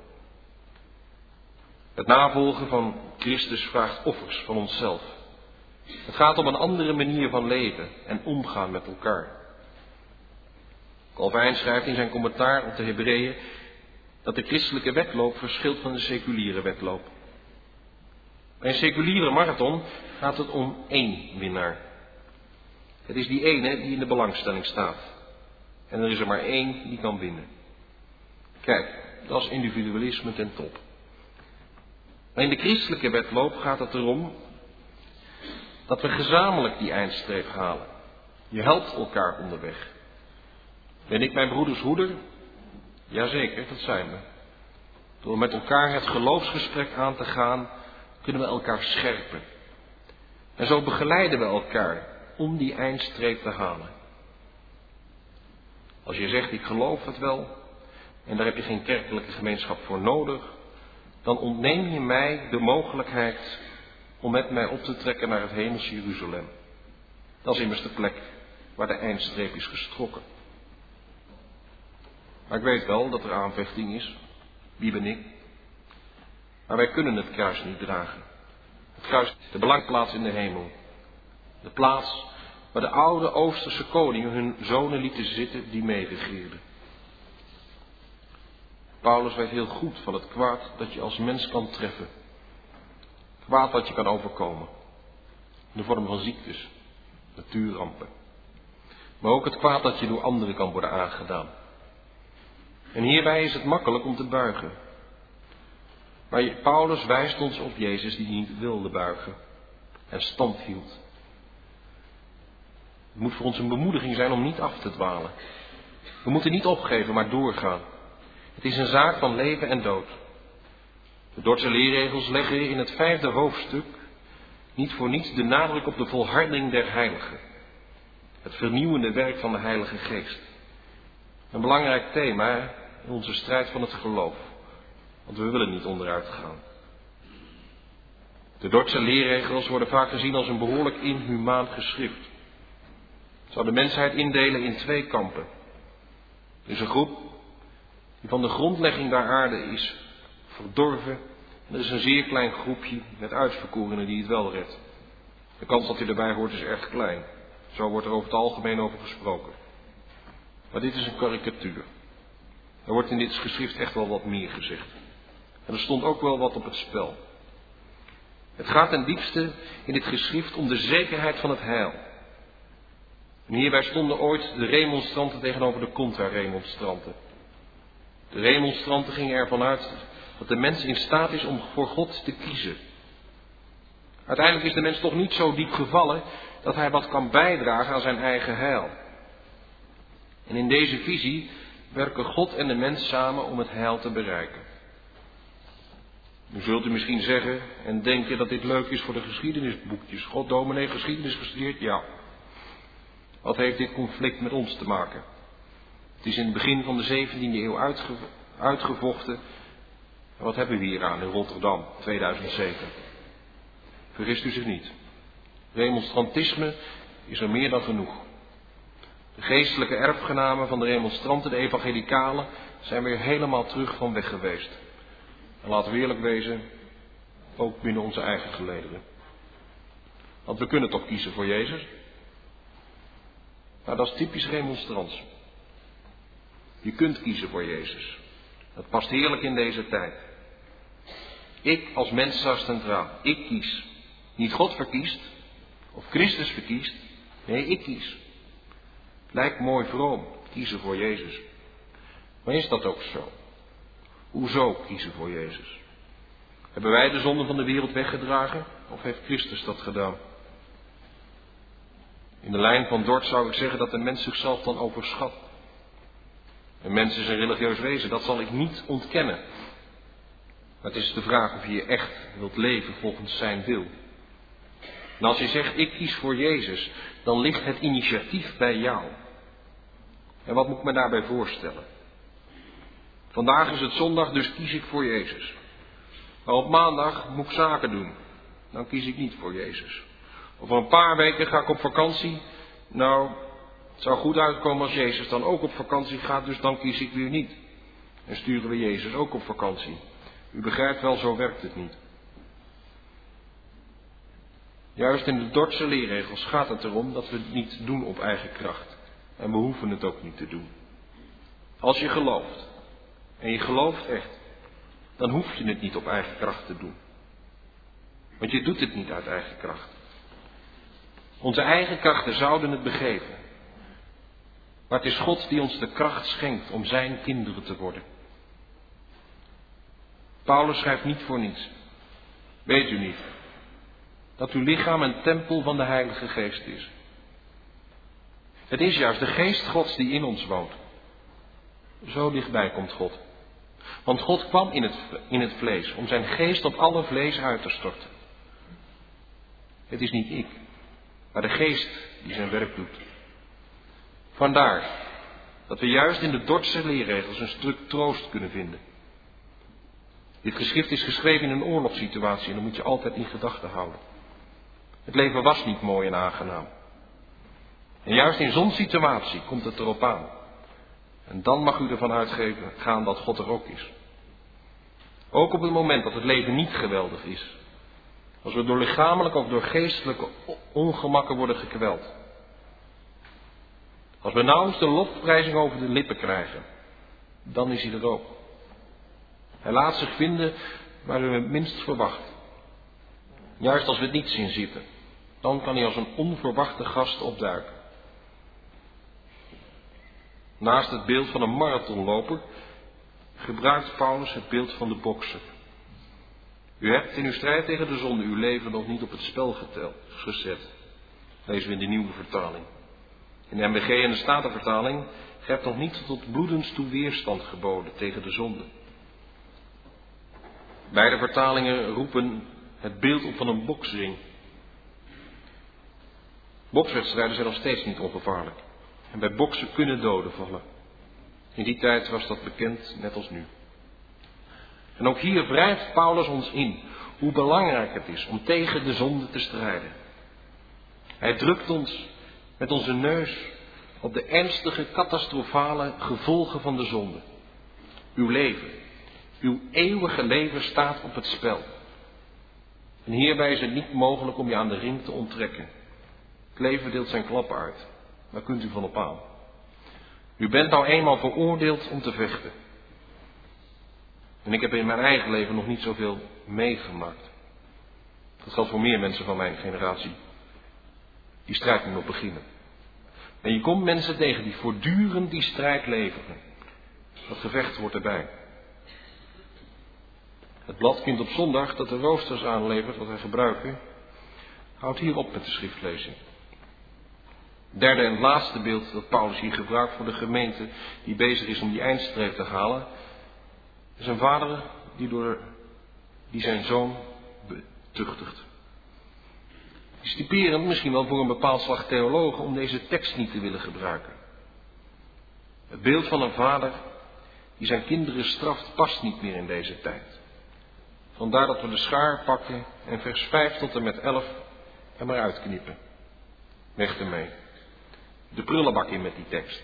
Het navolgen van Christus vraagt offers van onszelf. Het gaat om een andere manier van leven en omgaan met elkaar. Calvijn schrijft in zijn commentaar op de Hebreeën dat de christelijke wedloop verschilt van de seculiere wedloop. Bij een seculiere marathon gaat het om één winnaar. Het is die ene die in de belangstelling staat. En er is er maar één die kan winnen. Kijk, dat is individualisme ten top. Maar in de christelijke wedloop gaat het erom dat we gezamenlijk die eindstreep halen. Je helpt elkaar onderweg. Ben ik mijn broeders hoeder? Jazeker, dat zijn we. Door met elkaar het geloofsgesprek aan te gaan, kunnen we elkaar scherpen. En zo begeleiden we elkaar om die eindstreep te halen. Als je zegt, ik geloof het wel, en daar heb je geen kerkelijke gemeenschap voor nodig, dan ontneem je mij de mogelijkheid om met mij op te trekken naar het hemelse Jeruzalem. Dat is immers de plek waar de eindstreep is gestrokken. Maar ik weet wel dat er aanvechting is. Wie ben ik? Maar wij kunnen het kruis niet dragen. Het kruis is de belangplaats in de hemel. De plaats waar de oude Oosterse koningen hun zonen lieten zitten die meeregeerden. Paulus weet heel goed van het kwaad dat je als mens kan treffen. Kwaad dat je kan overkomen. In de vorm van ziektes, natuurrampen. Maar ook het kwaad dat je door anderen kan worden aangedaan. En hierbij is het makkelijk om te buigen. Maar Paulus wijst ons op Jezus die niet wilde buigen en stand hield. Het moet voor ons een bemoediging zijn om niet af te dwalen. We moeten niet opgeven, maar doorgaan. Het is een zaak van leven en dood. De Dordtse leerregels leggen in het 5e hoofdstuk niet voor niets de nadruk op de volharding der heiligen. Het vernieuwende werk van de Heilige Geest. Een belangrijk thema in onze strijd van het geloof. Want we willen niet onderuit gaan. De Dordtse leerregels worden vaak gezien als een behoorlijk inhumaan geschrift. Het zou de mensheid indelen in 2 kampen. Er is een groep die van de grondlegging der aarde is verdorven. En er is een zeer klein groepje met uitverkorenen die het wel redt. De kans dat hij erbij hoort is erg klein. Zo wordt er over het algemeen over gesproken. Maar dit is een karikatuur. Er wordt in dit geschrift echt wel wat meer gezegd. En er stond ook wel wat op het spel. Het gaat ten diepste in dit geschrift om de zekerheid van het heil. En hierbij stonden ooit de remonstranten tegenover de contra-remonstranten. De remonstranten gingen ervan uit dat de mens in staat is om voor God te kiezen. Uiteindelijk is de mens toch niet zo diep gevallen dat hij wat kan bijdragen aan zijn eigen heil. En in deze visie werken God en de mens samen om het heil te bereiken. Nu zult u misschien zeggen en denken dat dit leuk is voor de geschiedenisboekjes. God, dominee, geschiedenis gestudeerd? Ja. Wat heeft dit conflict met ons te maken? Het is in het begin van de 17e eeuw uitgevochten. En wat hebben we hier aan in Rotterdam, 2007? Vergist u zich niet. Remonstrantisme is er meer dan genoeg. De geestelijke erfgenamen van de remonstranten, de evangelicalen, zijn weer helemaal terug van weg geweest. En laten we eerlijk wezen, ook binnen onze eigen gelederen. Want we kunnen toch kiezen voor Jezus? Nou, dat is typisch remonstrants. Je kunt kiezen voor Jezus. Dat past heerlijk in deze tijd. Ik als mens sta centraal. Ik kies. Niet God verkiest, of Christus verkiest. Nee, ik kies. Lijkt mooi vroom, kiezen voor Jezus. Maar is dat ook zo? Hoezo kiezen voor Jezus? Hebben wij de zonde van de wereld weggedragen, of heeft Christus dat gedaan? In de lijn van Dort zou ik zeggen dat de mens zichzelf dan overschat. Een mens is een religieus wezen, dat zal ik niet ontkennen. Maar het is de vraag of je echt wilt leven volgens zijn wil. En als je zegt, ik kies voor Jezus, dan ligt het initiatief bij jou. En wat moet ik me daarbij voorstellen? Vandaag is het zondag, dus kies ik voor Jezus. Maar op maandag moet ik zaken doen. Dan kies ik niet voor Jezus. Over een paar weken ga ik op vakantie. Nou, het zou goed uitkomen als Jezus dan ook op vakantie gaat, dus dan kies ik weer niet. En sturen we Jezus ook op vakantie. U begrijpt wel, zo werkt het niet. Juist in de Dordtse leerregels gaat het erom dat we het niet doen op eigen kracht. En we hoeven het ook niet te doen. Als je gelooft, en je gelooft echt, dan hoef je het niet op eigen kracht te doen. Want je doet het niet uit eigen kracht. Onze eigen krachten zouden het begeven. Maar het is God die ons de kracht schenkt om zijn kinderen te worden. Paulus schrijft niet voor niets. Weet u niet dat uw lichaam een tempel van de Heilige Geest is? Het is juist de Geest Gods die in ons woont. Zo dichtbij komt God. Want God kwam in het vlees om zijn geest op alle vlees uit te storten. Het is niet ik, maar de Geest die zijn werk doet. Vandaar dat we juist in de Dordtse leerregels een stuk troost kunnen vinden. Dit geschrift is geschreven in een oorlogssituatie en dat moet je altijd in gedachten houden. Het leven was niet mooi en aangenaam. En juist in zo'n situatie komt het erop aan. En dan mag u ervan uitgaan dat God er ook is. Ook op het moment dat het leven niet geweldig is. Als we door lichamelijke of door geestelijke ongemakken worden gekweld. Als we nauwelijks de lofprijzing over de lippen krijgen. Dan is hij er ook. Hij laat zich vinden waar we het minst verwachten. Juist als we het niet zien zitten. Dan kan hij als een onverwachte gast opduiken. Naast het beeld van een marathonloper gebruikt Paulus het beeld van de bokser. U hebt in uw strijd tegen de zonde uw leven nog niet op het spel gezet. Lezen we in de nieuwe vertaling. In de MBG en de Statenvertaling, gij hebt nog niet tot bloedens toe weerstand geboden tegen de zonde. Beide vertalingen roepen het beeld op van een boksring. Bokswedstrijden zijn nog steeds niet ongevaarlijk. En bij boksen kunnen doden vallen. In die tijd was dat bekend, net als nu. En ook hier wrijft Paulus ons in hoe belangrijk het is om tegen de zonde te strijden. Hij drukt ons met onze neus op de ernstige, catastrofale gevolgen van de zonde. Uw leven, uw eeuwige leven staat op het spel. En hierbij is het niet mogelijk om je aan de ring te onttrekken. Het leven deelt zijn klappen uit. Daar kunt u van op aan. U bent nou eenmaal veroordeeld om te vechten. En ik heb in mijn eigen leven nog niet zoveel meegemaakt. Dat geldt voor meer mensen van mijn generatie. Die strijd moet nog beginnen. En je komt mensen tegen die voortdurend die strijd leveren. Dat gevecht hoort erbij. Het bladkind op zondag dat de roosters aanlevert, wat wij gebruiken, houdt hier op met de schriftlezing. Het derde en laatste beeld dat Paulus hier gebruikt voor de gemeente die bezig is om die eindstreep te halen, is een vader die zijn zoon betuchtigt. Het is typerend misschien wel voor een bepaald slag theologen om deze tekst niet te willen gebruiken. Het beeld van een vader die zijn kinderen straft past niet meer in deze tijd. Vandaar dat we de schaar pakken en vers 5 tot en met 11 er maar uitknippen. Weg ermee. De prullenbak in met die tekst.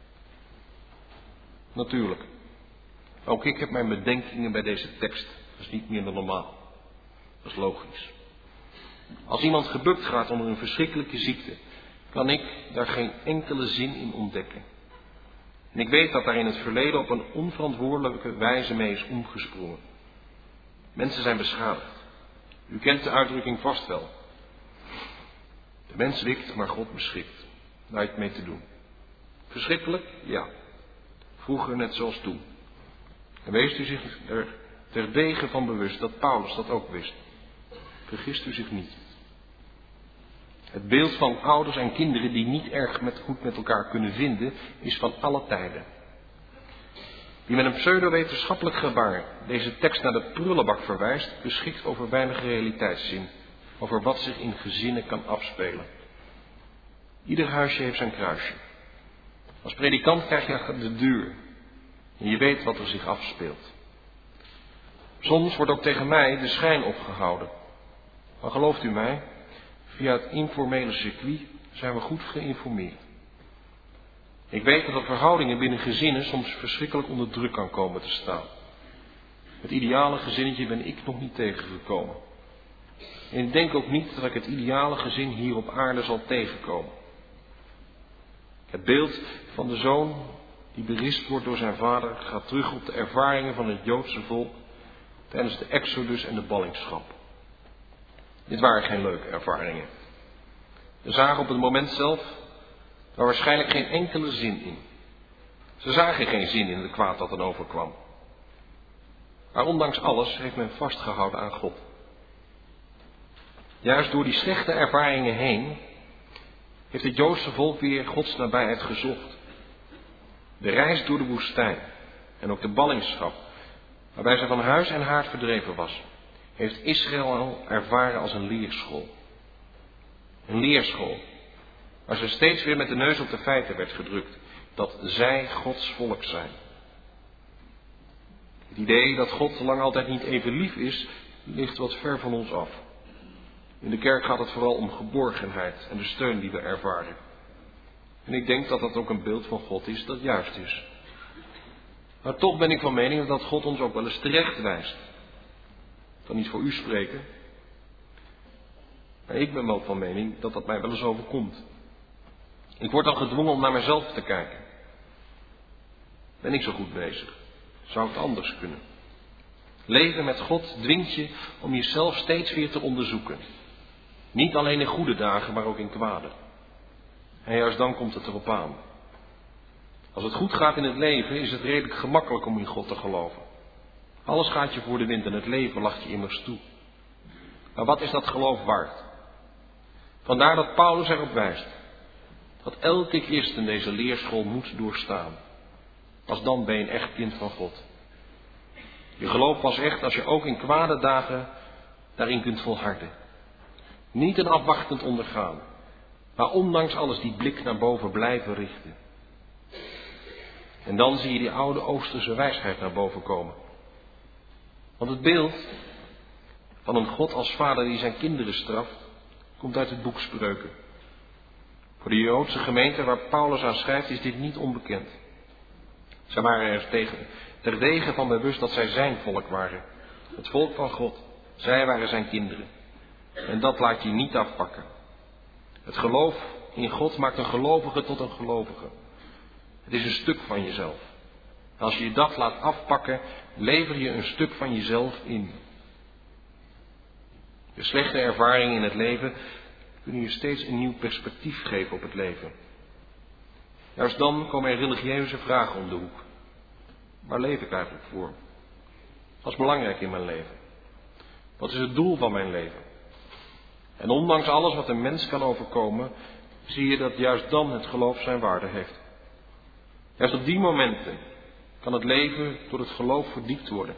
Natuurlijk. Ook ik heb mijn bedenkingen bij deze tekst. Dat is niet meer dan normaal. Dat is logisch. Als iemand gebukt gaat onder een verschrikkelijke ziekte, kan ik daar geen enkele zin in ontdekken. En ik weet dat daar in het verleden op een onverantwoordelijke wijze mee is omgesprongen. Mensen zijn beschadigd. U kent de uitdrukking vast wel. De mens wikt, maar God beschikt. Daar heeft mee te doen. Verschrikkelijk? Ja. Vroeger net zoals toen. En wees u zich er terdege van bewust dat Paulus dat ook wist. Vergist u zich niet. Het beeld van ouders en kinderen die niet erg goed met elkaar kunnen vinden, is van alle tijden. Wie met een pseudo-wetenschappelijk gebaar deze tekst naar de prullenbak verwijst, beschikt over weinig realiteitszin, over wat zich in gezinnen kan afspelen. Ieder huisje heeft zijn kruisje. Als predikant krijg je achter de deur en je weet wat er zich afspeelt. Soms wordt ook tegen mij de schijn opgehouden. Maar gelooft u mij, via het informele circuit zijn we goed geïnformeerd. Ik weet dat de verhoudingen binnen gezinnen soms verschrikkelijk onder druk kan komen te staan. Het ideale gezinnetje ben ik nog niet tegengekomen. En ik denk ook niet dat ik het ideale gezin hier op aarde zal tegenkomen. Het beeld van de zoon die berispt wordt door zijn vader gaat terug op de ervaringen van het Joodse volk tijdens de Exodus en de ballingschap. Dit waren geen leuke ervaringen. Ze zagen op het moment zelf daar waarschijnlijk geen enkele zin in. Ze zagen geen zin in het kwaad dat er overkwam. Maar ondanks alles heeft men vastgehouden aan God. Juist door die slechte ervaringen heen heeft het Joodse volk weer Gods nabijheid gezocht. De reis door de woestijn en ook de ballingschap, waarbij zij van huis en haard verdreven was, heeft Israël ervaren als een leerschool. Een leerschool, waar ze steeds weer met de neus op de feiten werd gedrukt, dat zij Gods volk zijn. Het idee dat God lang altijd niet even lief is, ligt wat ver van ons af. In de kerk gaat het vooral om geborgenheid en de steun die we ervaren. En ik denk dat dat ook een beeld van God is dat juist is. Maar toch ben ik van mening dat God ons ook wel eens terecht wijst. Ik kan niet voor u spreken. Maar ik ben wel van mening dat dat mij wel eens overkomt. Ik word dan gedwongen om naar mezelf te kijken. Ben ik zo goed bezig? Zou het anders kunnen? Leven met God dwingt je om jezelf steeds weer te onderzoeken. Niet alleen in goede dagen, maar ook in kwade. En juist dan komt het erop aan. Als het goed gaat in het leven, is het redelijk gemakkelijk om in God te geloven. Alles gaat je voor de wind en het leven lacht je immers toe. Maar wat is dat geloof waard? Vandaar dat Paulus erop wijst dat elke christen deze leerschool moet doorstaan. Pas dan ben je een echt kind van God. Je geloof pas echt als je ook in kwade dagen daarin kunt volharden. Niet een afwachtend ondergaan, maar ondanks alles die blik naar boven blijven richten. En dan zie je die oude Oosterse wijsheid naar boven komen. Want het beeld van een God als vader die zijn kinderen straft, komt uit het boek Spreuken. Voor de Joodse gemeente waar Paulus aan schrijft is dit niet onbekend. Zij waren er terdege van bewust dat zij zijn volk waren. Het volk van God. Zij waren zijn kinderen. En dat laat je niet afpakken. Het geloof in God maakt een gelovige tot een gelovige. Het is een stuk van jezelf. Als je dat laat afpakken, lever je een stuk van jezelf in. De slechte ervaringen in het leven kunnen je steeds een nieuw perspectief geven op het leven. Juist dan komen er religieuze vragen om de hoek. Waar leef ik eigenlijk voor? Wat is belangrijk in mijn leven? Wat is het doel van mijn leven? En ondanks alles wat een mens kan overkomen, zie je dat juist dan het geloof zijn waarde heeft. Juist op die momenten kan het leven door het geloof verdiept worden.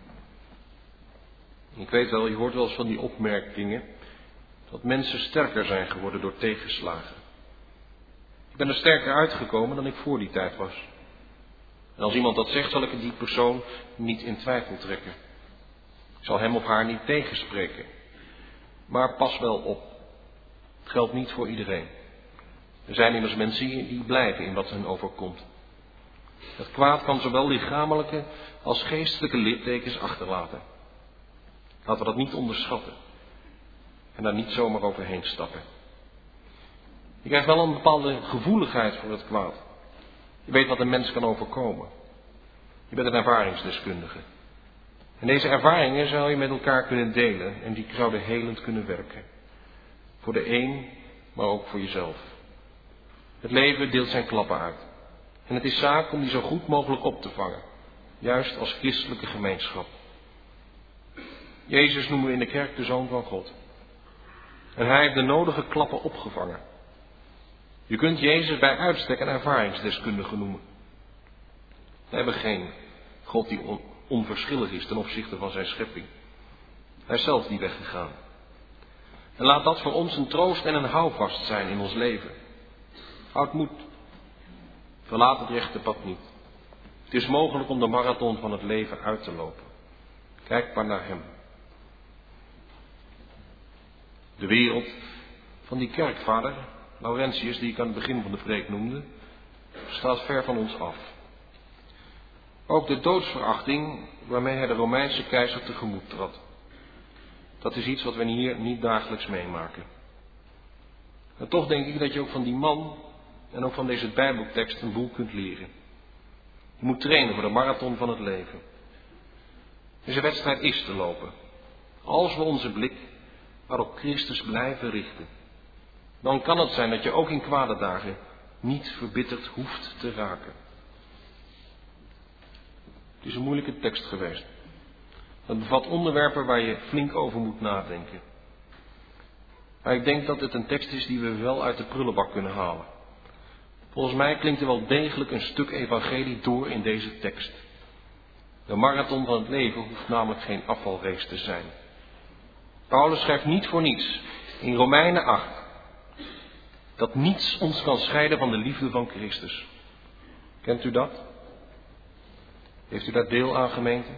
Ik weet wel, je hoort wel eens van die opmerkingen, dat mensen sterker zijn geworden door tegenslagen. Ik ben er sterker uitgekomen dan ik voor die tijd was. En als iemand dat zegt, zal ik die persoon niet in twijfel trekken. Ik zal hem of haar niet tegenspreken. Maar pas wel op. Het geldt niet voor iedereen. Er zijn immers mensen die blijven in wat hen overkomt. Het kwaad kan zowel lichamelijke als geestelijke littekens achterlaten. Laten we dat niet onderschatten. En daar niet zomaar overheen stappen. Je krijgt wel een bepaalde gevoeligheid voor het kwaad. Je weet wat een mens kan overkomen. Je bent een ervaringsdeskundige. En deze ervaringen zou je met elkaar kunnen delen en die zouden helend kunnen werken. Voor de een, maar ook voor jezelf. Het leven deelt zijn klappen uit. En het is zaak om die zo goed mogelijk op te vangen. Juist als christelijke gemeenschap. Jezus noemen we in de kerk de Zoon van God. En hij heeft de nodige klappen opgevangen. Je kunt Jezus bij uitstek een ervaringsdeskundige noemen. We hebben geen God die onverschillig is ten opzichte van zijn schepping. Hij is zelf die weg gegaan. En laat dat voor ons een troost en een houvast zijn in ons leven. Houd moed. Verlaat het rechte pad niet. Het is mogelijk om de marathon van het leven uit te lopen. Kijk maar naar hem. De wereld van die kerkvader, Laurentius, die ik aan het begin van de preek noemde, staat ver van ons af. Ook de doodsverachting waarmee hij de Romeinse keizer tegemoet trad. Dat is iets wat we hier niet dagelijks meemaken. En toch denk ik dat je ook van die man en ook van deze Bijbeltekst een boel kunt leren. Je moet trainen voor de marathon van het leven. Deze wedstrijd is te lopen. Als we onze blik maar op Christus blijven richten. Dan kan het zijn dat je ook in kwade dagen niet verbitterd hoeft te raken. Het is een moeilijke tekst geweest. Het bevat onderwerpen waar je flink over moet nadenken. Maar ik denk dat het een tekst is die we wel uit de prullenbak kunnen halen. Volgens mij klinkt er wel degelijk een stuk evangelie door in deze tekst. De marathon van het leven hoeft namelijk geen afvalrace te zijn. Paulus schrijft niet voor niets in Romeinen 8 dat niets ons kan scheiden van de liefde van Christus. Kent u dat? Heeft u daar deel aan, gemeente?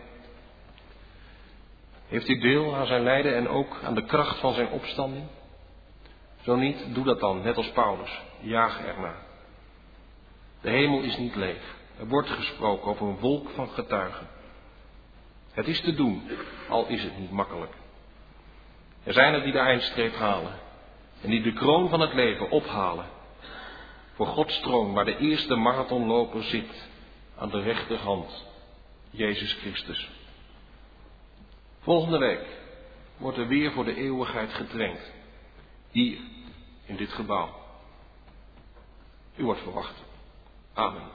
Heeft u deel aan zijn lijden en ook aan de kracht van zijn opstanding? Zo niet, doe dat dan, net als Paulus. Jaag ernaar. De hemel is niet leeg. Er wordt gesproken over een wolk van getuigen. Het is te doen, al is het niet makkelijk. Er zijn er die de eindstreep halen en die de kroon van het leven ophalen. Voor Gods troon waar de eerste marathonloper zit aan de rechterhand, Jezus Christus. Volgende week wordt er weer voor de eeuwigheid getraind. Hier, in dit gebouw. U wordt verwacht. Amen.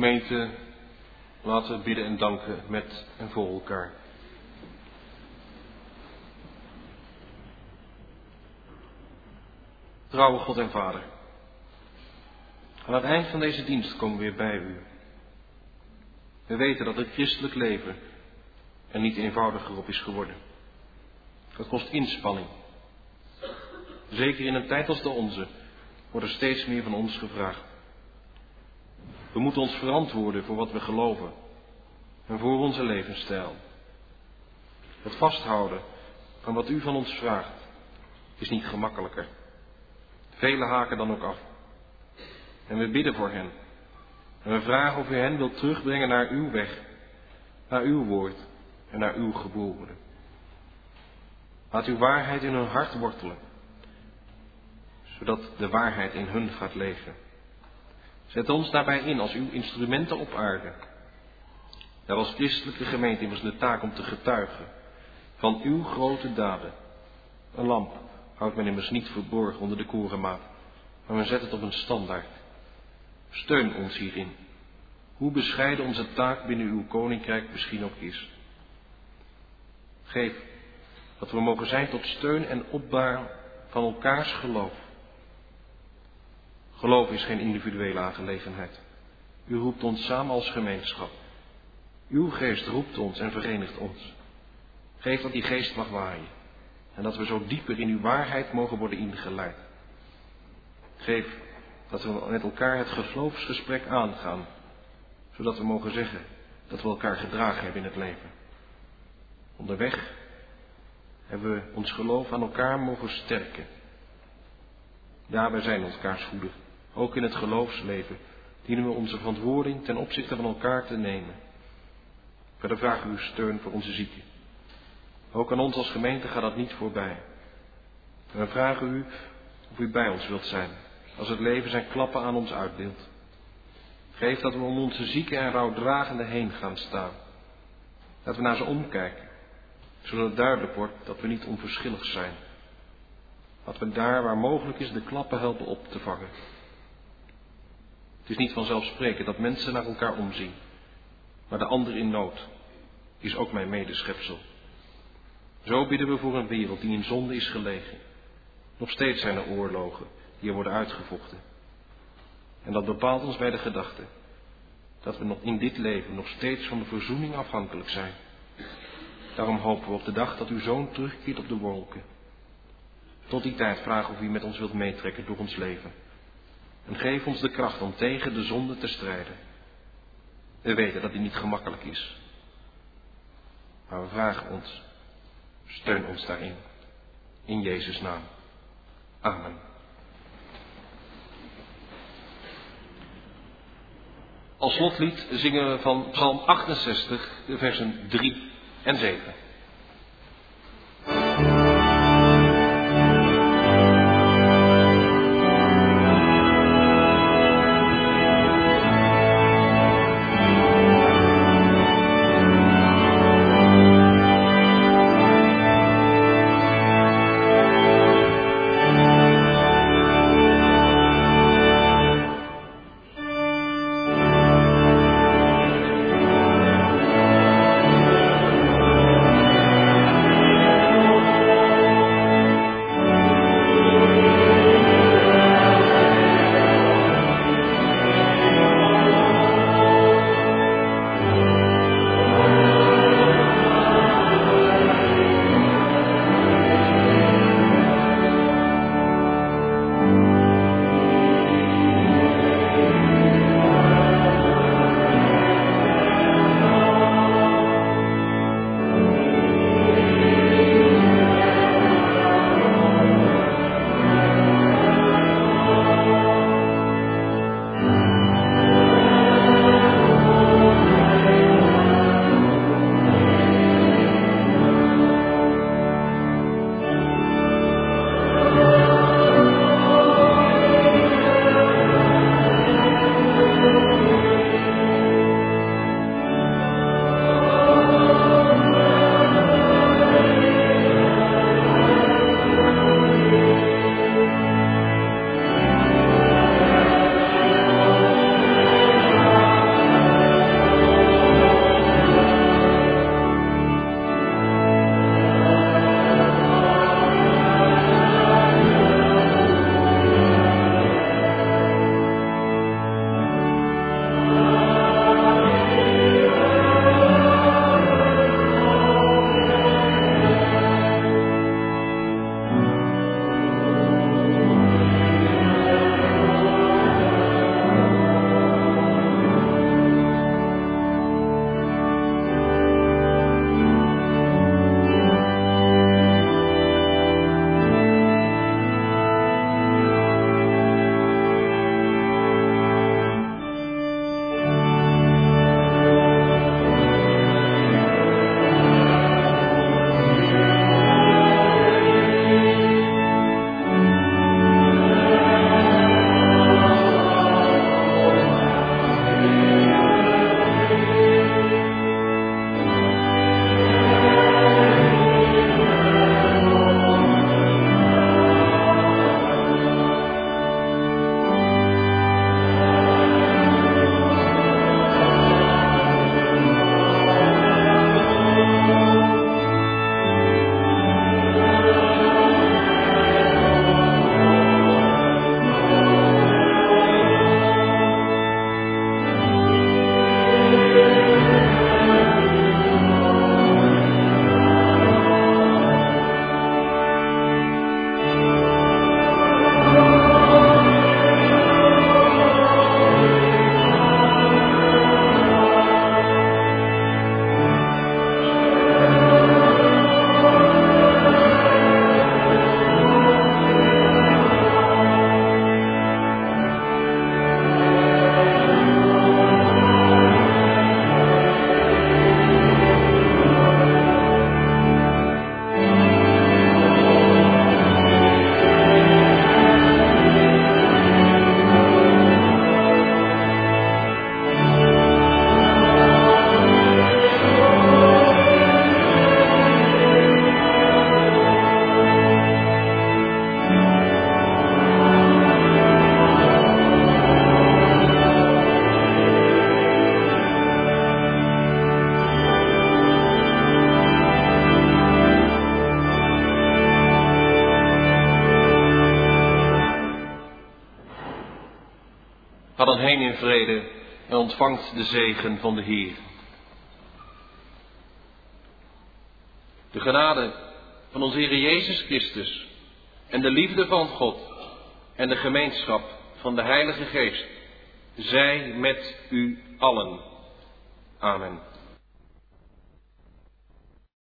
Gemeente, laten we bidden en danken met en voor elkaar. Trouwe God en Vader, aan het eind van deze dienst komen we weer bij u. We weten dat het christelijk leven er niet eenvoudiger op is geworden. Het kost inspanning. Zeker in een tijd als de onze wordt er steeds meer van ons gevraagd. We moeten ons verantwoorden voor wat we geloven en voor onze levensstijl. Het vasthouden van wat u van ons vraagt is niet gemakkelijker. Velen haken dan ook af. En we bidden voor hen. En we vragen of u hen wilt terugbrengen naar uw weg, naar uw woord en naar uw geboden. Laat uw waarheid in hun hart wortelen, zodat de waarheid in hun gaat leven. Zet ons daarbij in als uw instrumenten op aarde. Daar als christelijke gemeente immers de taak om te getuigen van uw grote daden. Een lamp houdt men immers niet verborgen onder de korenmaat, maar men zet het op een standaard. Steun ons hierin, hoe bescheiden onze taak binnen uw koninkrijk misschien ook is. Geef dat we mogen zijn tot steun en opbouw van elkaars geloof. Geloof is geen individuele aangelegenheid. U roept ons samen als gemeenschap. Uw geest roept ons en verenigt ons. Geef dat die geest mag waaien en dat we zo dieper in uw waarheid mogen worden ingeleid. Geef dat we met elkaar het geloofsgesprek aangaan, zodat we mogen zeggen dat we elkaar gedragen hebben in het leven. Onderweg hebben we ons geloof aan elkaar mogen sterken. Ja, wij zijn elkaars voeder. Ook in het geloofsleven dienen we onze verantwoording ten opzichte van elkaar te nemen. Verder vragen we uw steun voor onze zieken. Ook aan ons als gemeente gaat dat niet voorbij. En we vragen u of u bij ons wilt zijn, als het leven zijn klappen aan ons uitdeelt. Geef dat we om onze zieken en rouwdragenden heen gaan staan. Dat we naar ze omkijken, zodat het duidelijk wordt dat we niet onverschillig zijn. Dat we daar waar mogelijk is de klappen helpen op te vangen. Het is niet vanzelfsprekend dat mensen naar elkaar omzien. Maar de ander in nood is ook mijn medeschepsel. Zo bidden we voor een wereld die in zonde is gelegen. Nog steeds zijn er oorlogen die er worden uitgevochten. En dat bepaalt ons bij de gedachte dat we nog in dit leven nog steeds van de verzoening afhankelijk zijn. Daarom hopen we op de dag dat uw Zoon terugkeert op de wolken. Tot die tijd vragen of u met ons wilt meetrekken door ons leven. En geef ons de kracht om tegen de zonde te strijden. We weten dat die niet gemakkelijk is. Maar we vragen ons, steun ons daarin. In Jezus' naam. Amen. Als slotlied zingen we van Psalm 68, de versen 3 en 7. in vrede en ontvangt de zegen van de Heer. De genade van onze Heer Jezus Christus en de liefde van God en de gemeenschap van de Heilige Geest zij met u allen. Amen.